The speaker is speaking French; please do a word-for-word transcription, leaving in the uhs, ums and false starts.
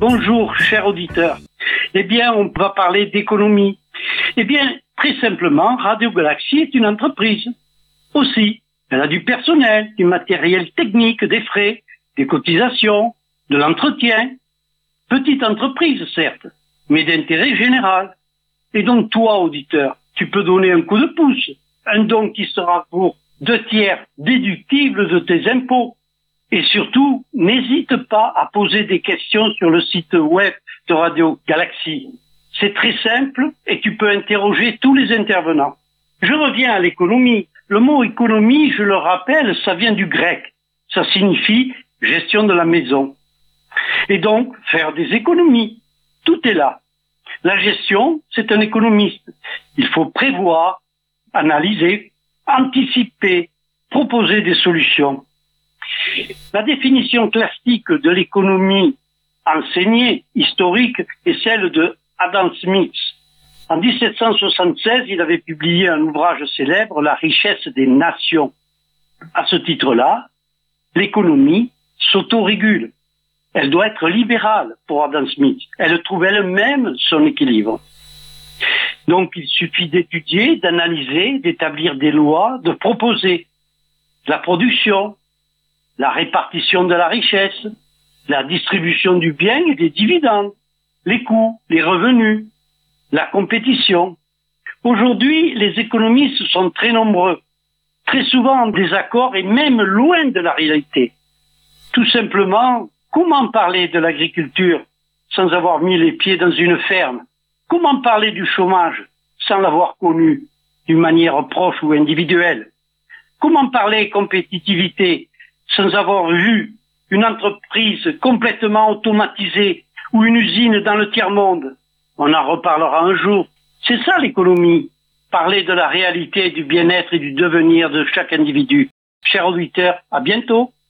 Bonjour, chers auditeurs. Eh bien, on va parler d'économie. Eh bien, très simplement, Radio Galaxie est une entreprise. Aussi, elle a du personnel, du matériel technique, des frais, des cotisations, de l'entretien. Petite entreprise, certes, mais d'intérêt général. Et donc, toi, auditeur, tu peux donner un coup de pouce, un don qui sera pour deux tiers déductible de tes impôts. Et surtout, n'hésite pas à poser des questions sur le site web de Radio Galaxie. C'est très simple et tu peux interroger tous les intervenants. Je reviens à l'économie. Le mot économie, je le rappelle, ça vient du grec. Ça signifie gestion de la maison. Et donc, faire des économies. Tout est là. La gestion, c'est un économiste. Il faut prévoir, analyser, anticiper, proposer des solutions. La définition classique de l'économie enseignée, historique, est celle de Adam Smith. En dix-sept cent soixante-seize, il avait publié un ouvrage célèbre, La richesse des nations. À ce titre-là, l'économie s'autorégule. Elle doit être libérale pour Adam Smith. Elle trouve elle-même son équilibre. Donc, il suffit d'étudier, d'analyser, d'établir des lois, de proposer la production, la répartition de la richesse, la distribution du bien et des dividendes, les coûts, les revenus, la compétition. Aujourd'hui, les économistes sont très nombreux, très souvent en désaccord et même loin de la réalité. Tout simplement, comment parler de l'agriculture sans avoir mis les pieds dans une ferme? Comment parler du chômage sans l'avoir connu d'une manière proche ou individuelle? Comment parler compétitivité sans avoir vu une entreprise complètement automatisée ou une usine dans le tiers-monde? On en reparlera un jour. C'est ça l'économie, parler de la réalité, du bien-être et du devenir de chaque individu. Chers auditeurs, à bientôt.